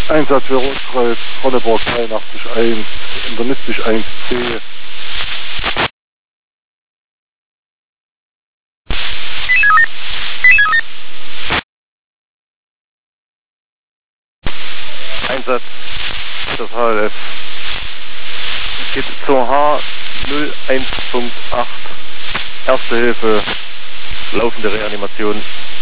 Einsatz für Rotkreuz, Honneborg 83-1, internistisch 1C. Einsatz, das HLF. Geht zur H01.8. Erste Hilfe, laufende Reanimation.